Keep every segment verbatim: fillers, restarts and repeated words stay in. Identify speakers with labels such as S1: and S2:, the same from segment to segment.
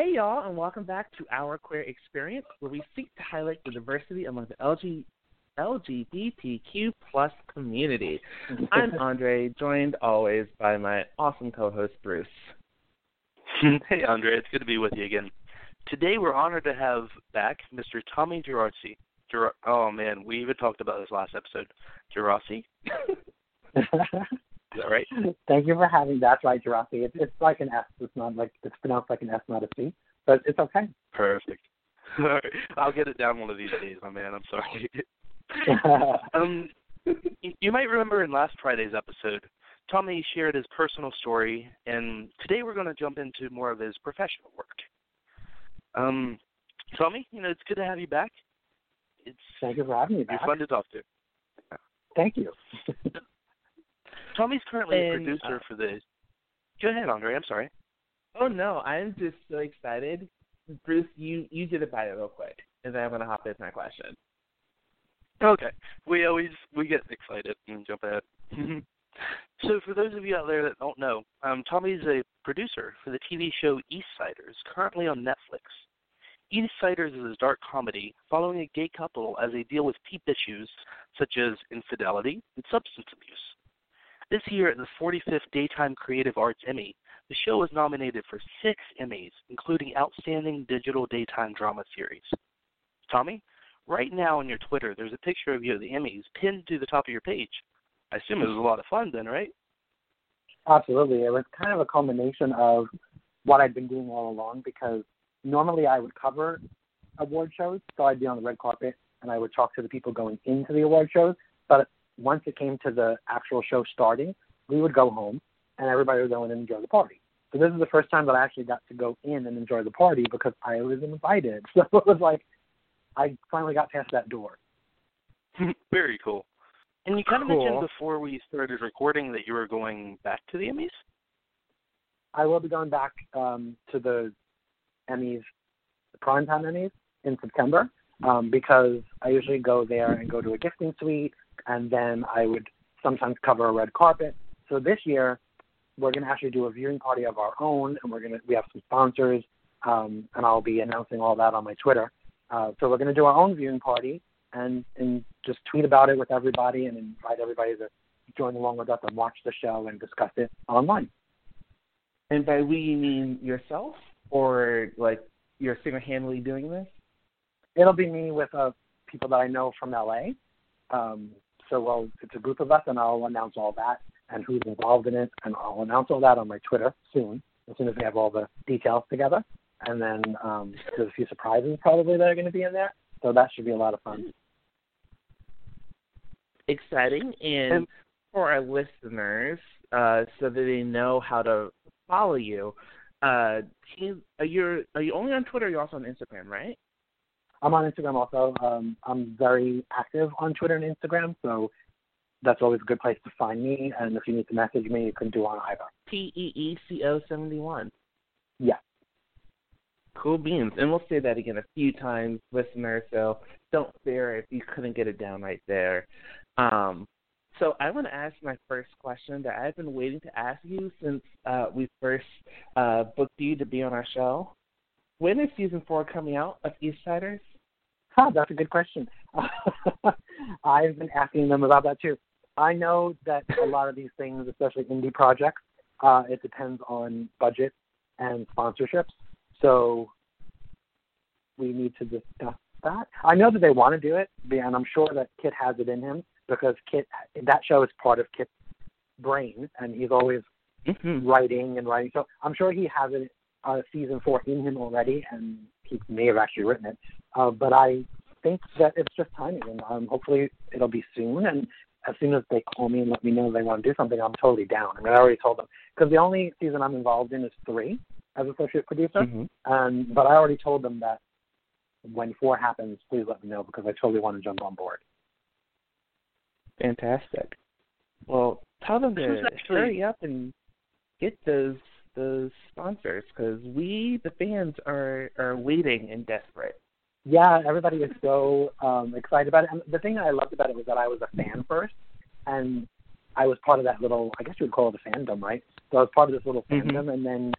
S1: Hey, y'all, and welcome back to Our Queer Experience, where we seek to highlight the diversity among the L G, L G B T Q plus community. I'm Andre, joined always by my awesome co-host, Bruce.
S2: Hey, Andre, it's good to be with you again. Today, we're honored to have back Mister Tommy Gerasi. Ger- oh, man, we even talked about this last episode. Gerasi? Is that right?
S3: Thank you for having that. That's right, Gerasi. It's, it's like an S. It's not like it's pronounced like an S, not a C. But it's okay.
S2: Perfect. All right. I'll get it down one of these days, my man. I'm sorry. um, you might remember in last Friday's episode, Tommy shared his personal story, and today we're going to jump into more of his professional work. Um, Tommy, you know, it's good to have you back. It's
S3: Thank you for having me back.
S2: You're fun to talk to.
S3: Thank you.
S2: Tommy's currently
S1: and,
S2: a producer
S1: uh,
S2: for the... Go ahead, Andre. I'm sorry.
S1: Oh, no, I'm just so excited. Bruce, you, you did it by it real quick, and then I'm going to hop into my question.
S2: Okay. We always we get excited and jump ahead. So for those of you out there that don't know, um, Tommy's a producer for the T V show Eastsiders, currently on Netflix. Eastsiders is a dark comedy following a gay couple as they deal with deep issues such as infidelity and substance abuse. This year at the forty-fifth Daytime Creative Arts Emmy, the show was nominated for six Emmys, including Outstanding Digital Daytime Drama Series. Tommy, right now on your Twitter, there's a picture of you at the Emmys pinned to the top of your page. I assume it was a lot of fun then, right?
S3: Absolutely. It was kind of a culmination of what I'd been doing all along, because normally I would cover award shows, so I'd be on the red carpet and I would talk to the people going into the award shows. But once it came to the actual show starting, we would go home and everybody would go in and enjoy the party. So this is the first time that I actually got to go in and enjoy the party because I was invited. So it was like I finally got past that door.
S2: Very cool. And you kind of
S1: Cool.
S2: mentioned before we started recording that you were going back to the Emmys?
S3: I will be going back um, to the Emmys, the primetime Emmys in September, um, because I usually go there and go to a gifting suite, and then I would sometimes cover a red carpet. So this year, we're going to actually do a viewing party of our own, and we're going to we have some sponsors, um, and I'll be announcing all that on my Twitter. Uh, so we're going to do our own viewing party and and just tweet about it with everybody and invite everybody to join along with us and watch the show and discuss it online.
S1: And by we, you mean yourself, or, like, you're single-handedly doing this?
S3: It'll be me with uh, people that I know from L A. Um, so well, it's a group of us, and I'll announce all that and who's involved in it, and I'll announce all that on my Twitter soon, as soon as we have all the details together. And then um, there's a few surprises probably that are going to be in there, so that should be a lot of fun.
S1: Exciting. And, and for our listeners, uh, so that they know how to follow you, uh, you, are, you, are you only on Twitter, or you're also on Instagram, right?
S3: I'm on Instagram also. Um, I'm very active on Twitter and Instagram, so that's always a good place to find me. And if you need to message me, you can do on either.
S1: T E E C O seventy-one.
S3: Yeah.
S1: Cool beans. And we'll say that again a few times, listeners, so don't fear if you couldn't get it down right there. Um, so I want to ask my first question that I've been waiting to ask you since uh, we first uh, booked you to be on our show. When is season four coming out of Eastsiders?
S3: Huh, that's a good question. I've been asking them about that too. I know that a lot of these things, especially indie projects, uh, it depends on budget and sponsorships. So we need to discuss that. I know that they want to do it, and I'm sure that Kit has it in him because Kit, that show is part of Kit's brain, and he's always
S1: mm-hmm.
S3: writing and writing. So I'm sure he has it uh, season four in him already, and he may have actually written it. Uh, but I think that it's just timing, and um, hopefully it'll be soon. And as soon as they call me and let me know they want to do something, I'm totally down. I mean, I already told them because the only season I'm involved in is three as associate producer.
S1: Mm-hmm.
S3: Um, but I already told them that when four happens, please let me know because I totally want to jump on board.
S1: Fantastic. Well, tell them to
S2: actually...
S1: hurry up and get those those sponsors because we, the fans, are, are waiting and desperate.
S3: Yeah, everybody is so um, excited about it. And the thing that I loved about it was that I was a fan first, and I was part of that little, I guess you would call it a fandom, right? So I was part of this little fandom,
S1: mm-hmm.
S3: and then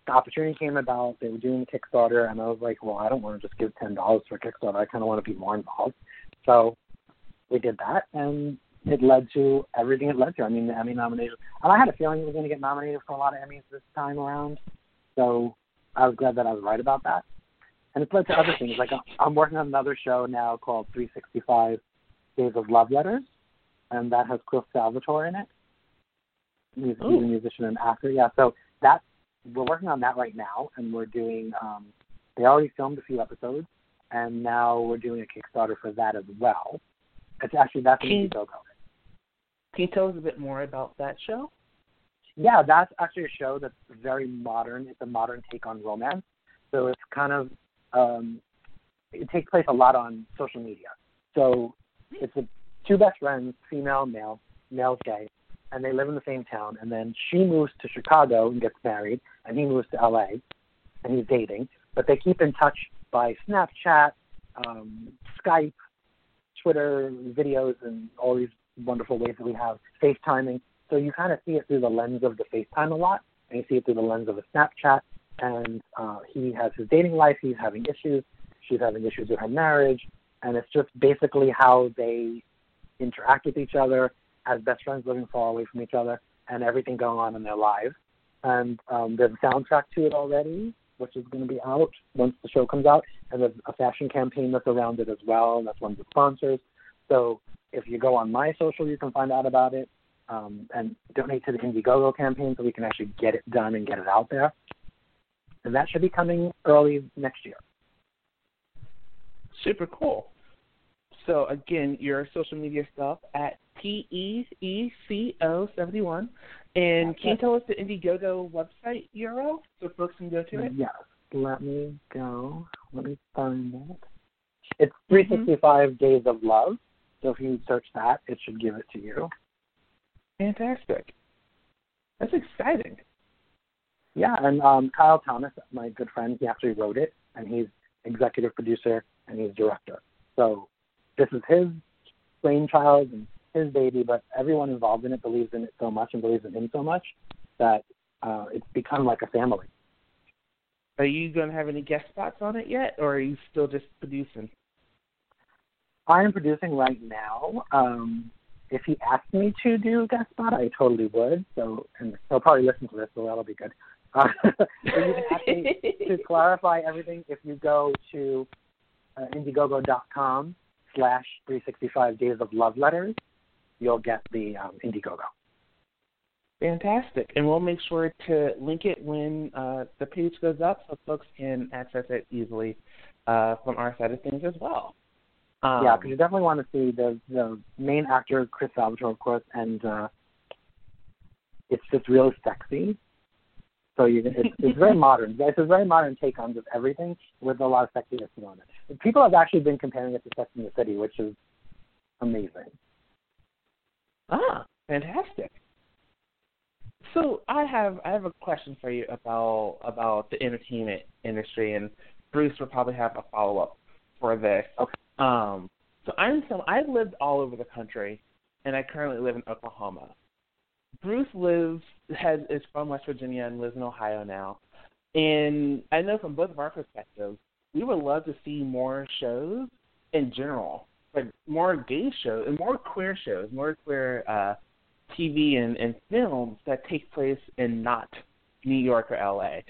S3: the opportunity came about. They were doing Kickstarter, and I was like, well, I don't want to just give ten dollars for Kickstarter. I kind of want to be more involved. So we did that, and it led to everything it led to. I mean, the Emmy nomination. And I had a feeling it was going to get nominated for a lot of Emmys this time around. So I was glad that I was right about that. And it's led to other things. Like I'm working on another show now called three sixty-five Days of Love Letters, and that has Chris Salvatore in it. He's, he's a musician and actor. Yeah, so that we're working on that right now, and we're doing. Um, they already filmed a few episodes, and now we're doing a Kickstarter for that as well. It's actually that's an Indiegogo.
S1: Can you tell us a bit more about that show?
S3: Yeah, that's actually a show that's very modern. It's a modern take on romance. So it's kind of, um, it takes place a lot on social media. So it's a, two best friends, female, male, male's gay, and they live in the same town. And then she moves to Chicago and gets married, and he moves to L A, and he's dating. But they keep in touch by Snapchat, um, Skype, Twitter, videos, and all these wonderful ways that we have, FaceTiming. So you kind of see it through the lens of the FaceTime a lot, and you see it through the lens of the Snapchat. And uh, he has his dating life. He's having issues. She's having issues with her marriage. And it's just basically how they interact with each other as best friends living far away from each other and everything going on in their lives. And um, there's a soundtrack to it already, which is going to be out once the show comes out. And there's a fashion campaign that's around it as well, and that's one of the sponsors. So if you go on my social, you can find out about it. Um, and donate to the Indiegogo campaign so we can actually get it done and get it out there. And that should be coming early next year.
S1: Super cool. So, again, your social media stuff at T E E C O seventy-one. And can you tell us the Indiegogo website U R L so folks can go to it?
S3: Yes. Let me go. Let me find that. It's three sixty-five mm-hmm. Days of Love. So if you search that, it should give it to you.
S1: Fantastic. That's exciting.
S3: Yeah, and um, Kyle Thomas, my good friend, he actually wrote it, and he's executive producer and he's director. So this is his brainchild and his baby, but everyone involved in it believes in it so much and believes in him so much that uh, it's become like a family.
S1: Are you going to have any guest spots on it yet, or are you still just producing?
S3: I am producing right now. Um, if he asked me to do a guest spot, I totally would. So, and he'll probably listen to this, so that'll be good. Uh, so you can actually, to clarify everything, if you go to uh, Indiegogo.com slash 365 Days of Love Letters, you'll get the um, Indiegogo.
S1: Fantastic. And we'll make sure to link it when uh, the page goes up so folks can access it easily uh, from our side of things as well. Um,
S3: yeah, because you definitely want to see the the main actor, Chris Salvatore, of course, and uh, it's just really sexy. So you, it's, it's very modern. It's a very modern take on just everything with a lot of sexiness on it. People have actually been comparing it to Sex and the City, which is amazing.
S1: Ah, fantastic. So I have I have a question for you about about the entertainment industry, and Bruce will probably have a follow up for this.
S3: Okay.
S1: Um, so I'm some I've lived all over the country, and I currently live in Oklahoma. Bruce lives has is from West Virginia and lives in Ohio now, and I know from both of our perspectives, we would love to see more shows in general, like more gay shows and more queer shows, more queer uh, T V and, and films that take place in not New York or L A.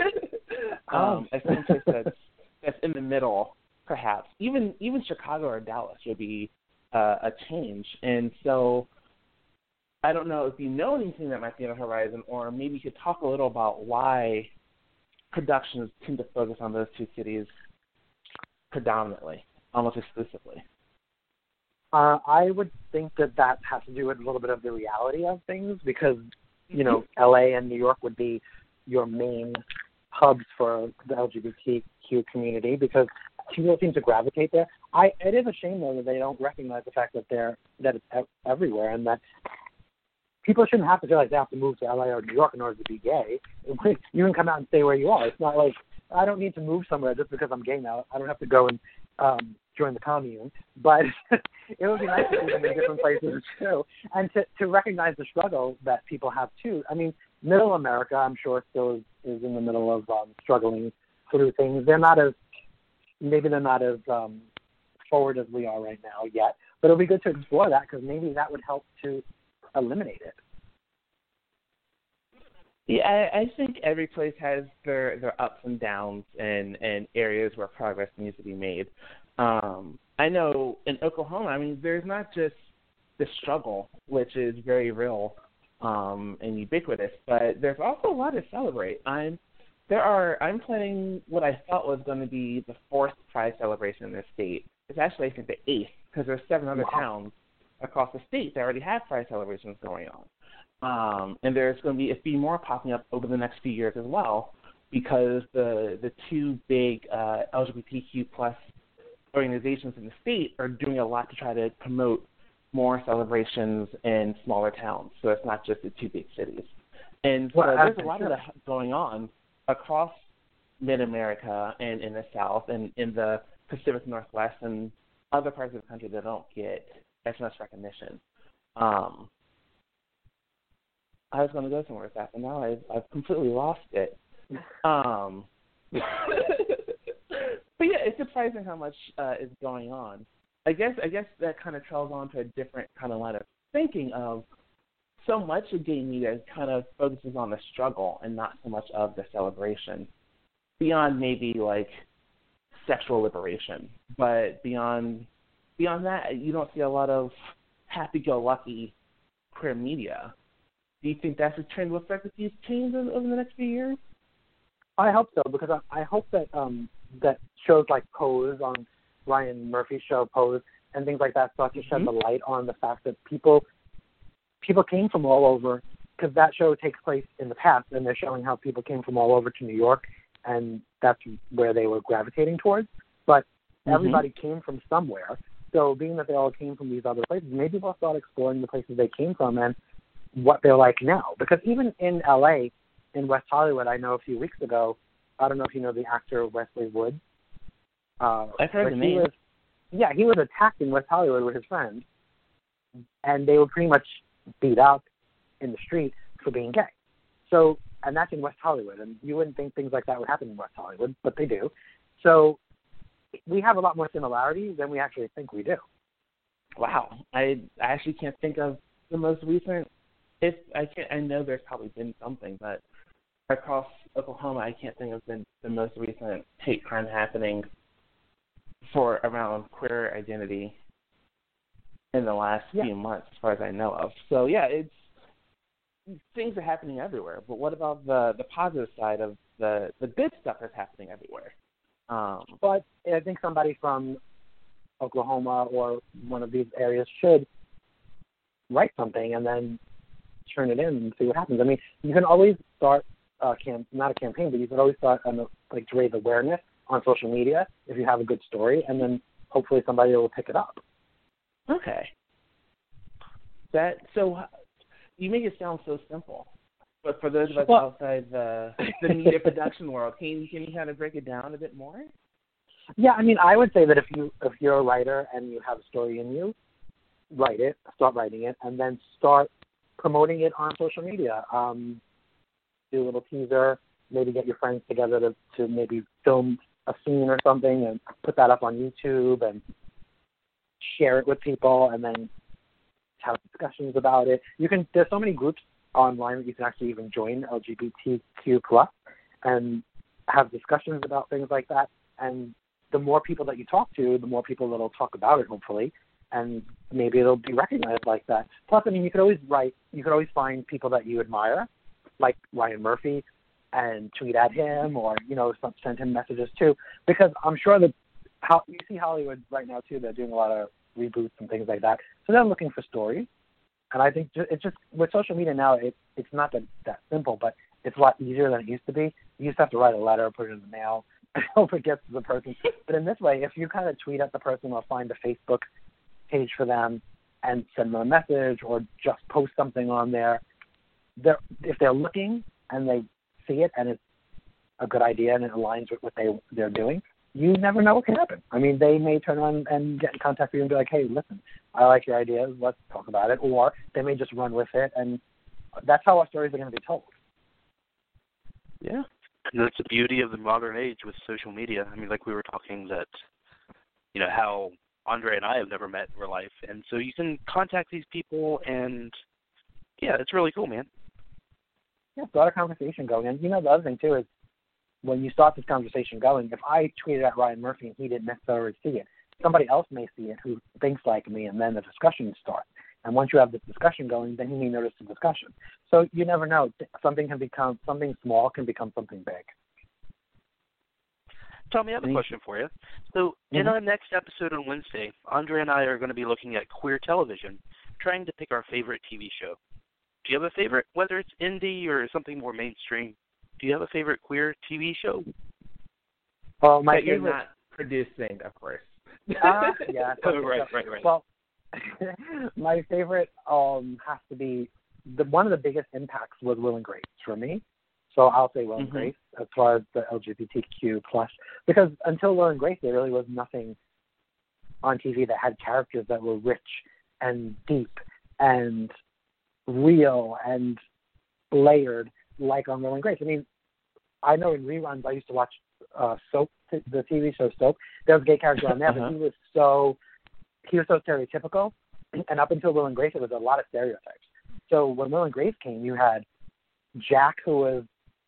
S1: um,
S3: oh.
S1: a place that's that's in the middle. Perhaps even even Chicago or Dallas would be uh, a change, and so I don't know if you know anything that might be on the horizon, or maybe you could talk a little about why productions tend to focus on those two cities predominantly, almost exclusively.
S3: Uh, I would think that that has to do with a little bit of the reality of things, because you know mm-hmm. L A and New York would be your main hubs for the L G B T Q community, because people seem to gravitate there. I it is a shame though that they don't recognize the fact that they're that it's ev- everywhere, and that people shouldn't have to feel like they have to move to L A or New York in order to be gay. You can come out and stay where you are. It's not like I don't need to move somewhere just because I'm gay now. I don't have to go and um, join the commune. But it would be nice to see them in different places too, and to to recognize the struggle that people have too. I mean, Middle America, I'm sure, still is, is in the middle of um, struggling through things. They're not as, maybe they're not as um, forward as we are right now yet, but it'll be good to explore that because maybe that would help to eliminate it.
S1: Yeah, I, I think every place has their, their ups and downs and, and areas where progress needs to be made. Um, I know in Oklahoma, I mean, there's not just the struggle, which is very real um, and ubiquitous, but there's also a lot to celebrate. I'm there are I'm planning what I thought was going to be the fourth Pride celebration in the state. It's actually, I think, the eighth because there's seven other
S3: Wow.
S1: towns across the state that already have Pride celebrations going on. Um, and there's going to be a few more popping up over the next few years as well because the the two big uh, L G B T Q plus organizations in the state are doing a lot to try to promote more celebrations in smaller towns. So it's not just the two big cities. And so
S3: Well,
S1: there's
S3: uh,
S1: a lot
S3: sure.
S1: of that going on across mid-America and in the South and in the Pacific Northwest and other parts of the country that don't get as much recognition. Um, I was going to go somewhere with that, but now I've, I've completely lost it. Um, but yeah, it's surprising how much uh, is going on. I guess I guess that kind of trails on to a different kind of line of thinking of so much of gay media kind of focuses on the struggle and not so much of the celebration. Beyond maybe like sexual liberation, but beyond beyond that, you don't see a lot of happy-go-lucky queer media. Do you think that's a trend will affect these change over the next few years?
S3: I hope so because I, I hope that um, that shows like Pose on Ryan Murphy's show Pose and things like that start to shed
S1: Mm-hmm.
S3: the light on the fact that people people came from all over because that show takes place in the past and they're showing how people came from all over to New York and that's where they were gravitating towards. But
S1: Mm-hmm.
S3: everybody came from somewhere. So being that they all came from these other places, maybe we'll start exploring the places they came from and what they're like now. Because even in L A, in West Hollywood, I know a few weeks ago, I don't know if you know the actor Wesley Woods. Uh,
S1: I've heard the
S3: he
S1: name.
S3: Was, yeah, he was attacked in West Hollywood with his friends, and they were pretty much beat up in the street for being gay. So, and that's in West Hollywood, and you wouldn't think things like that would happen in West Hollywood, but they do. So we have a lot more similarities than we actually think we do.
S1: Wow, I I actually can't think of the most recent. If I can, I know there's probably been something, but across Oklahoma, I can't think of the the most recent hate crime happening for around queer identity in the last
S3: Yeah.
S1: few months, as far as I know of. So yeah, it's things are happening everywhere. But what about the the positive side of the the good stuff that's happening everywhere? Um,
S3: But I think somebody from Oklahoma or one of these areas should write something and then turn it in and see what happens. I mean, you can always start a camp, not a campaign, but you can always start um, like to raise awareness on social media if you have a good story, and then hopefully somebody will pick it up.
S1: Okay. That so you make it sound so simple, but for those of us
S3: Well-
S1: outside the the media production world, can you can you kind of break it down a bit more?
S3: Yeah, I mean, I would say that if you if you're a writer and you have a story in you, write it, start writing it, and then start promoting it on social media. Um, do a little teaser, maybe get your friends together to, to maybe film a scene or something and put that up on YouTube and share it with people and then have discussions about it. You can, there's so many groups online that you can actually even join, L G B T Q plus, and have discussions about things like that. And the more people that you talk to, the more people that will talk about it, hopefully, and maybe it'll be recognized like that. Plus, I mean, you could always write, you could always find people that you admire, like Ryan Murphy, and tweet at him or, you know, send him messages too, because I'm sure that how you see Hollywood right now too, they're doing a lot of reboots and things like that. So they're looking for stories. And I think it's just, with social media now, it, it's not that, that simple, but it's a lot easier than it used to be. You used to have to write a letter, put it in the mail, and hope it gets to the person. But in this way, if you kind of tweet at the person or find a Facebook page for them and send them a message or just post something on there, they're, if they're looking and they see it and it's a good idea and it aligns with what they, they're doing, you never know what can happen. I mean, they may turn on and get in contact with you and be like, hey, listen, I like your ideas, let's talk about it. Or they may just run with it, and that's how our stories are going to be told.
S2: Yeah. And that's the beauty of the modern age with social media. I mean, like we were talking that, you know, how Andre and I have never met in real life. And so you can contact these people and, yeah, it's really cool, man.
S3: Yeah, start a conversation going. And, you know, the other thing, too, is when you start this conversation going, if I tweeted at Ryan Murphy and he didn't necessarily see it, somebody else may see it who thinks like me, and then the discussion starts. And once you have this discussion going, then he may notice the discussion. So you never know. Something can become, something small can become something big.
S2: Tommy, I have a question for you. So
S3: mm-hmm.
S2: in our next episode on Wednesday, Andre and I are going to be looking at queer television, trying to pick our favorite T V show. Do you have a favorite, whether it's indie or something more mainstream? Do you have a favorite queer T V show?
S3: Well, my
S1: that you're
S3: favorite...
S1: not producing, of course.
S3: uh, yeah.
S2: Oh, right, right, right.
S3: Well, my favorite um, has to be, the one of the biggest impacts was Will and Grace for me. So I'll say Will and
S1: mm-hmm.
S3: Grace as far as the L G B T Q plus, because until Will and Grace, there really was nothing on T V that had characters that were rich and deep and real and layered like on Will and Grace. I mean, I know in reruns I used to watch uh, Soap, the T V show Soap. There was a gay character on there, uh-huh. but he was so he was so stereotypical. And up until Will and Grace, it was a lot of stereotypes. So when Will and Grace came, you had Jack, who was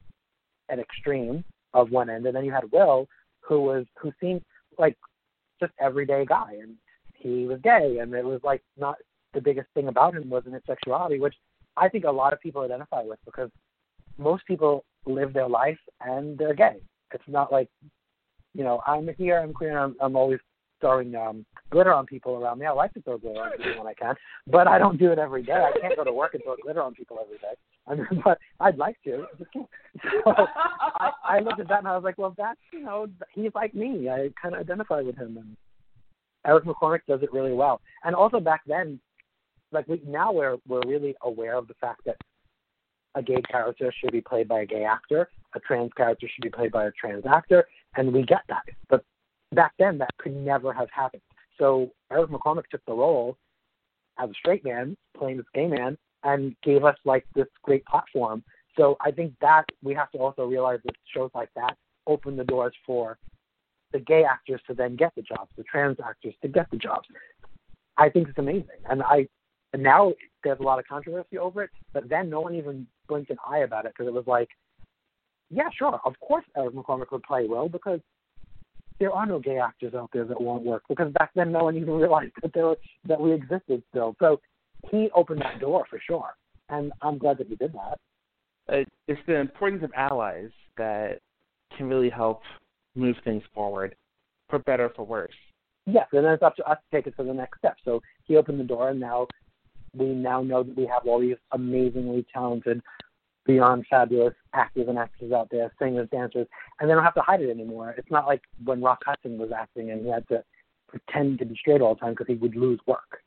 S3: an extreme of one end, and then you had Will, who was who seemed like just everyday guy, and he was gay, and it was like not the biggest thing about him wasn't his sexuality, which I think a lot of people identify with, because most people live their life and they're gay. It's not like, you know, I'm here, I'm queer, I'm, I'm always throwing um, glitter on people around me. I like to throw glitter on people when I can, but I don't do it every day. I can't go to work and throw glitter on people every day. I mean, but I'd like to. I just can't. So I, I looked at that and I was like, well, that's, you know, he's like me. I kind of identify with him. And Eric McCormack does it really well. And also back then, like we, now we're we're really aware of the fact that a gay character should be played by a gay actor, a trans character should be played by a trans actor, and we get that. But back then, that could never have happened. So Eric McCormack took the role as a straight man playing this gay man and gave us like this great platform. So I think that we have to also realize that shows like that open the doors for the gay actors to then get the jobs, the trans actors to get the jobs. I think it's amazing. And I and now there's a lot of controversy over it, but then no one even blinked an eye about it, because it was like, yeah, sure, of course Eric McCormack would play Will, because there are no gay actors out there that won't work, because back then no one even realized that there were, that we existed still. So he opened that door for sure, and I'm glad that he did that.
S1: Uh, it's the importance of allies that can really help move things forward, for better or for worse.
S3: Yes, and then it's up to us to take it to the next step. So he opened the door, and now we now know that we have all these amazingly talented, beyond fabulous actors and actresses out there, singers, dancers, and they don't have to hide it anymore. It's not like when Rock Hudson was acting and he had to pretend to be straight all the time because he would lose work.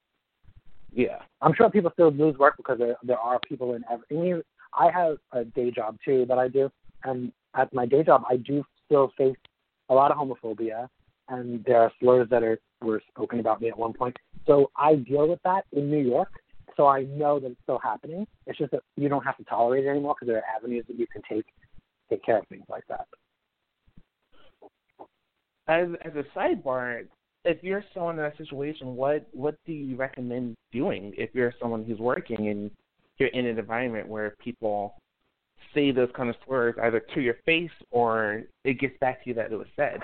S1: Yeah.
S3: I'm sure people still lose work because there there are people in every. I mean, I have a day job too that I do, and at my day job I do still face a lot of homophobia, and there are slurs that are were spoken about me at one point. So I deal with that in New York, so I know that it's still happening. It's just that you don't have to tolerate it anymore, because there are avenues that you can take take care of things like that.
S1: As as a sidebar, if you're someone in that situation, what what do you recommend doing if you're someone who's working and you're in an environment where people say those kind of slurs either to your face or it gets back to you that it was said?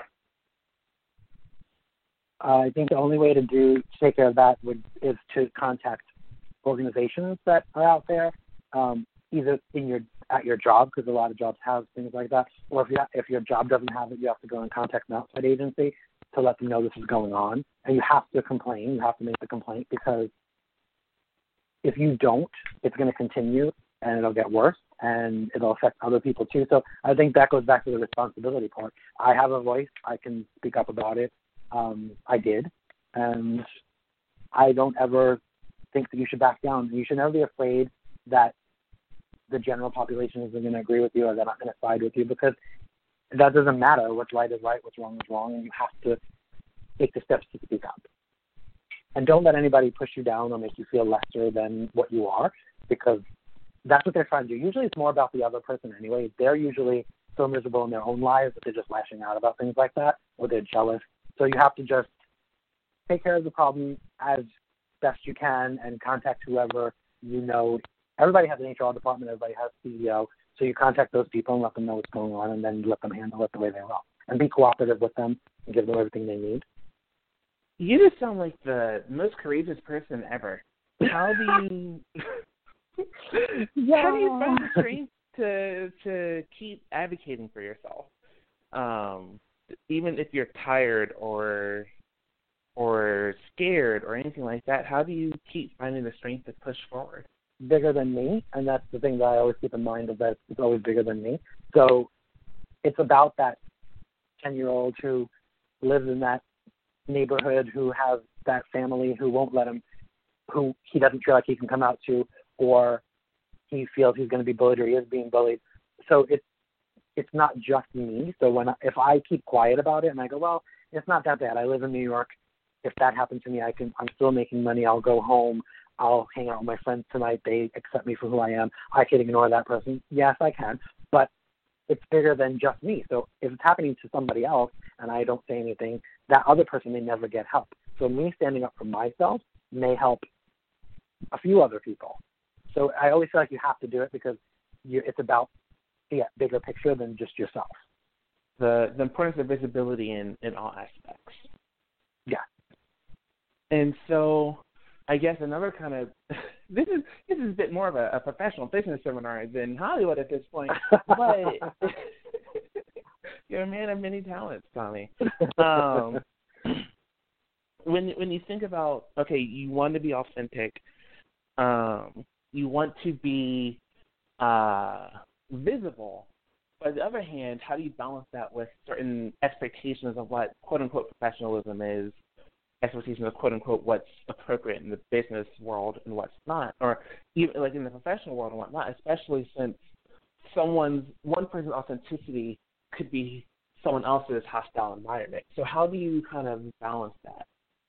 S3: Uh, I think the only way to do to take care of that would is to contact organizations that are out there, um, either in your at your job, because a lot of jobs have things like that, or if you ha- if your job doesn't have it, you have to go and contact an outside agency to let them know this is going on, and you have to complain. You have to make the complaint, because if you don't, it's going to continue and it'll get worse, and it'll affect other people too. So I think that goes back to the responsibility part. I have a voice. I can speak up about it. Um, I did, and I don't ever think that you should back down. You should never be afraid that the general population isn't going to agree with you or they're not going to side with you, because that doesn't matter. What's right is right, what's wrong is wrong, and you have to take the steps to speak up. And don't let anybody push you down or make you feel lesser than what you are, because that's what they're trying to do. Usually it's more about the other person anyway. They're usually so miserable in their own lives that they're just lashing out about things like that, or they're jealous. So you have to just take care of the problem as best you can and contact whoever you know. Everybody has an H R department. Everybody has a C E O. So you contact those people and let them know what's going on, and then let them handle it the way they will. And be cooperative with them and give them everything they need.
S1: You just sound like the most courageous person ever. How do you
S3: yeah.
S1: how do you find the strength to to keep advocating for yourself? Um, even if you're tired or or scared or anything like that, how do you keep finding the strength to push forward?
S3: Bigger than me, and that's the thing that I always keep in mind, is that it's always bigger than me. So it's about that ten-year-old who lives in that neighborhood, who has that family who won't let him, who he doesn't feel like he can come out to, or he feels he's going to be bullied or he is being bullied. So it's it's not just me. So when I, if I keep quiet about it and I go, well, it's not that bad. I live in New York. If that happened to me, I can. I'm still making money. I'll go home. I'll hang out with my friends tonight. They accept me for who I am. I can ignore that person. Yes, I can. But it's bigger than just me. So if it's happening to somebody else and I don't say anything, that other person may never get help. So me standing up for myself may help a few other people. So I always feel like you have to do it because you, it's about the bigger picture than just yourself.
S1: The the importance of visibility in, in all aspects.
S3: Yeah.
S1: And so I guess another kind of this is this is a bit more of a, a professional business seminar than Hollywood at this point, but you're a man of many talents, Tommy. Um, when when you think about, okay, you want to be authentic, um, you want to be uh, visible. But on the other hand, how do you balance that with certain expectations of what quote unquote professionalism is? Expectations of quote-unquote what's appropriate in the business world and what's not, or even like in the professional world and whatnot, especially since someone's, one person's authenticity could be someone else's hostile environment. So how do you kind of balance that?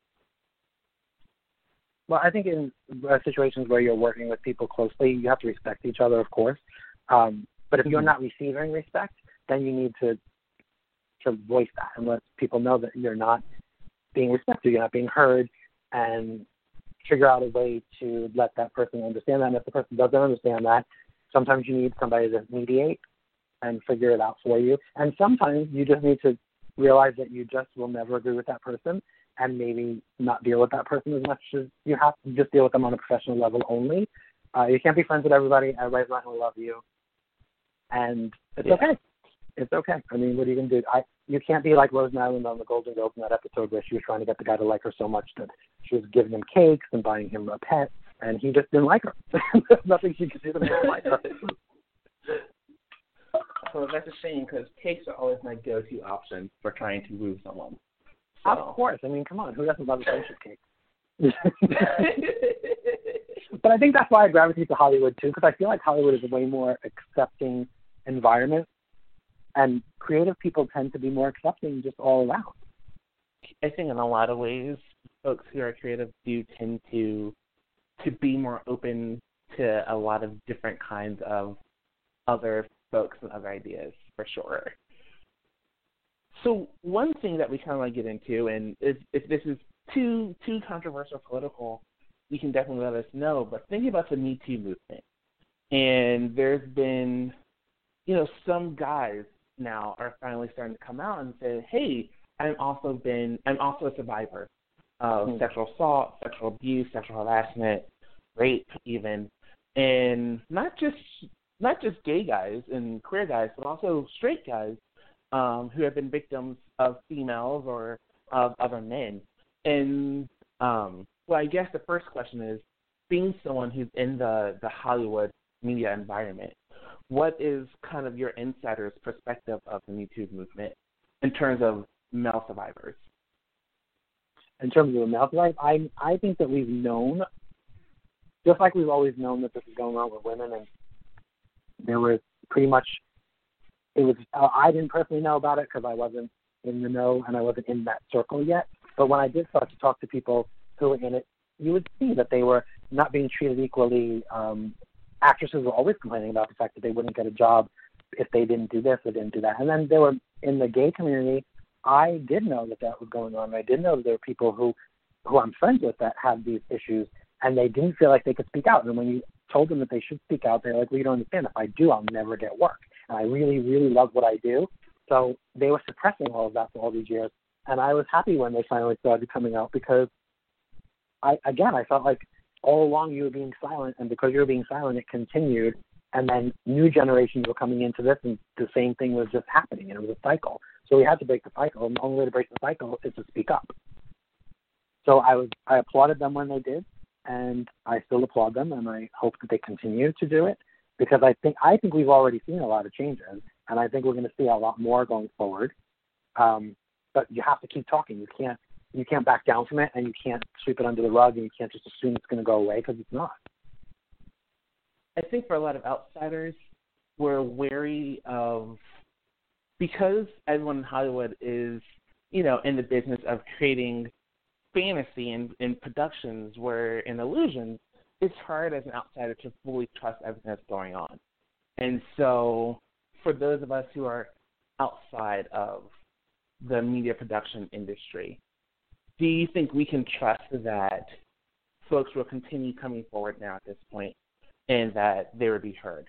S3: Well, I think in uh, situations where you're working with people closely, you have to respect each other, of course. Um, but if you're not receiving respect, then you need to to voice that and let people know that you're not being respected, you're not being heard, and figure out a way to let that person understand that. And if the person doesn't understand that, sometimes you need somebody to mediate and figure it out for you. And sometimes you just need to realize that you just will never agree with that person and maybe not deal with that person as much as you have to. Just deal with them on a professional level only. Uh, you can't be friends with everybody. Everybody's not going to love you. And it's
S1: yeah.
S3: okay. It's okay. I mean, what are you going to do? I, you can't be like Rose Nyland on the Golden Girls in that episode where she was trying to get the guy to like her so much that she was giving him cakes and buying him a pet, and he just didn't like her. There's nothing she could do to make him like her.
S1: So that's a shame because cakes are always my go-to option for trying to woo someone. So.
S3: Of course. I mean, come on. Who doesn't love a friendship cake? But I think that's why I gravitate to Hollywood, too, because I feel like Hollywood is a way more accepting environment, and creative people tend to be more accepting just all around.
S1: I think in a lot of ways, folks who are creative do tend to to be more open to a lot of different kinds of other folks and other ideas, for sure. So one thing that we kind of want to get into, and if, if this is too too controversial political, you can definitely let us know, but thinking about the Me Too movement, and there's been, you know, some guys now are finally starting to come out and say, hey, I'm also been, I'm also a survivor of mm-hmm. sexual assault, sexual abuse, sexual harassment, rape even, and not just not just gay guys and queer guys, but also straight guys um, who have been victims of females or of other men. And um, well, I guess the first question is, being someone who's in the, the Hollywood media environment, what is kind of your insider's perspective of the Me Too movement in terms of male survivors?
S3: In terms of the male survivors, I I think that we've known, just like we've always known that this is going on with women, and there was pretty much, it was, uh, I didn't personally know about it because I wasn't in the know and I wasn't in that circle yet. But when I did start to talk to people who were in it, you would see that they were not being treated equally um, actresses were always complaining about the fact that they wouldn't get a job if they didn't do this or didn't do that. And then there were, in the gay community, I did know that that was going on. I did know that there were people who, who I'm friends with that had these issues, and they didn't feel like they could speak out. And when you told them that they should speak out, they're like, well, you don't understand. If I do, I'll never get work. And I really, really love what I do. So they were suppressing all of that for all these years. And I was happy when they finally started coming out because, I again, I felt like all along you were being silent, and because you were being silent, it continued. And then new generations were coming into this, and the same thing was just happening, and it was a cycle. So we had to break the cycle, and the only way to break the cycle is to speak up. So I was I applauded them when they did, and I still applaud them, and I hope that they continue to do it because I think I think we've already seen a lot of changes, and I think we're going to see a lot more going forward. Um, but you have to keep talking. You can't you can't back down from it, and you can't sweep it under the rug, and you can't just assume it's going to go away because it's not.
S1: I think for a lot of outsiders, we're wary of, because everyone in Hollywood is, you know, in the business of creating fantasy and, and productions where in illusions, it's hard as an outsider to fully trust everything that's going on. And so for those of us who are outside of the media production industry, do you think we can trust that folks will continue coming forward now at this point and that they will be heard?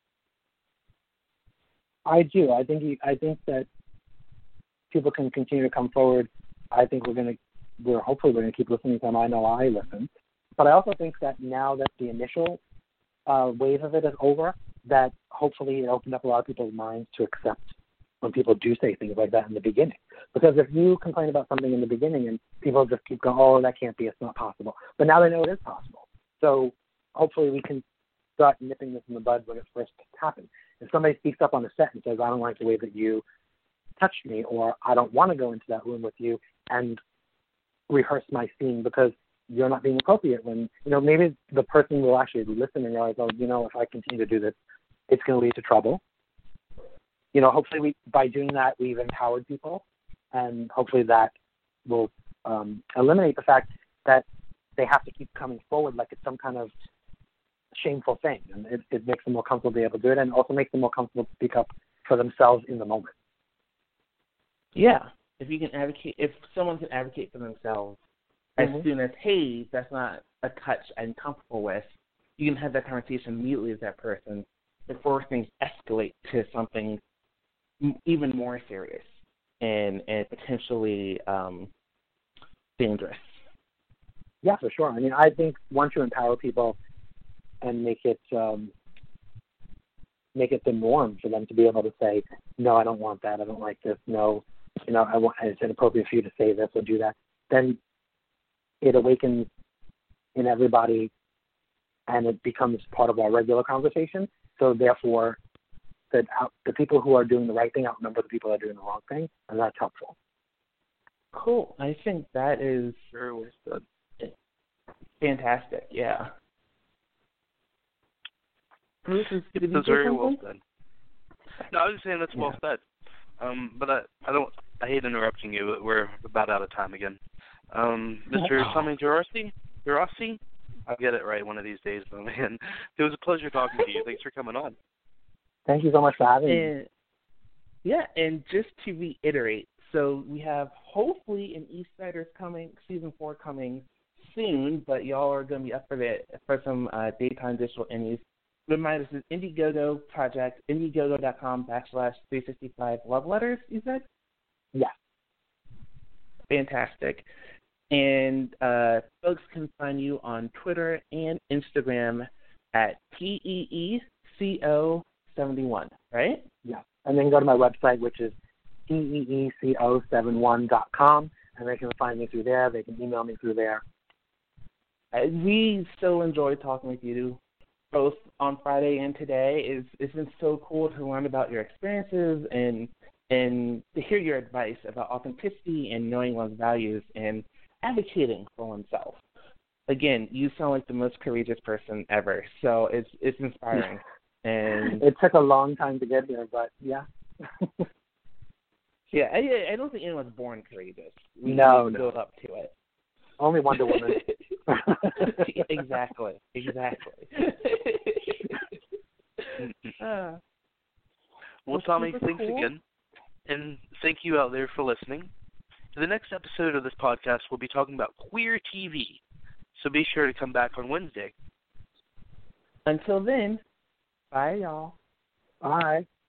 S3: I do. I think. I think that people can continue to come forward. I think we're going to. We're hopefully we're going to keep listening to them. I know I listen, but I also think that now that the initial uh, wave of it is over, that hopefully it opened up a lot of people's minds to accept when people do say things like that in the beginning. Because if you complain about something in the beginning and people just keep going, oh, that can't be, it's not possible. But now they know it is possible. So hopefully we can start nipping this in the bud when it first happens. If somebody speaks up on the set and says, I don't like the way that you touched me, or I don't want to go into that room with you and rehearse my scene because you're not being appropriate, when, you know, maybe the person will actually listen and realize, oh, you know, if I continue to do this, it's going to lead to trouble. You know, hopefully we, by doing that, we've empowered people, and hopefully that will um, eliminate the fact that they have to keep coming forward like it's some kind of shameful thing. And it, it makes them more comfortable to be able to do it, and also makes them more comfortable to speak up for themselves in the moment.
S1: Yeah. If you can advocate, if someone can advocate for themselves, mm-hmm. as soon as, hey, that's not a touch I'm comfortable with, you can have that conversation immediately with that person before things escalate to something even more serious and and potentially um, dangerous.
S3: Yeah, for sure. I mean, I think once you empower people and make it um, make it the norm for them to be able to say, no, I don't want that, I don't like this, no, you know, I want, it's inappropriate for you to say this or do that, then it awakens in everybody and it becomes part of our regular conversation. So therefore, that out, the people who are doing the right thing outnumber the people that are doing the wrong thing, and that's helpful.
S1: Cool. I think that is
S2: very well said.
S1: Fantastic. Yeah. Bruce, is, did
S2: that's very well said. No, I was just saying that's
S1: yeah.
S2: well said. Um, but I, I don't. I hate interrupting you, but we're about out of time again. Um, Mister Tommy Gerasi, Gerasi, I'll get it right one of these days, though, man. It was a pleasure talking to you. Thanks for coming on.
S3: Thank you so much for having
S1: and,
S3: me.
S1: Yeah, and just to reiterate, so we have hopefully an Eastsiders coming, season four coming soon, but y'all are going to be up for the for some uh, daytime digital Emmys. Remind us, this is Indiegogo project, indiegogo.com backslash 365 love letters, you said?
S3: Yeah.
S1: Fantastic. And uh, folks can find you on Twitter and Instagram at T E E C O seventy-one, right?
S3: Yeah. And then go to my website, which is T E E C O seventy-one dot com, and they can find me through there. They can email me through there.
S1: Uh, we so enjoyed talking with you both on Friday and today. It's, it's been so cool to learn about your experiences and and to hear your advice about authenticity and knowing one's values and advocating for oneself. Again, you sound like the most courageous person ever, so it's it's inspiring. And
S3: it took a long time to get here, but yeah.
S1: yeah, I, I don't think anyone's born courageous. We
S3: no,
S1: no. build up to it.
S3: Only Wonder Woman.
S1: exactly, exactly. Uh,
S2: well,
S1: well,
S2: Tommy,
S1: super
S2: thanks
S1: cool.
S2: again. And thank you out there for listening. The next episode of this podcast, we'll be talking about queer T V. So be sure to come back on Wednesday.
S1: Until then, bye, y'all.
S3: Bye.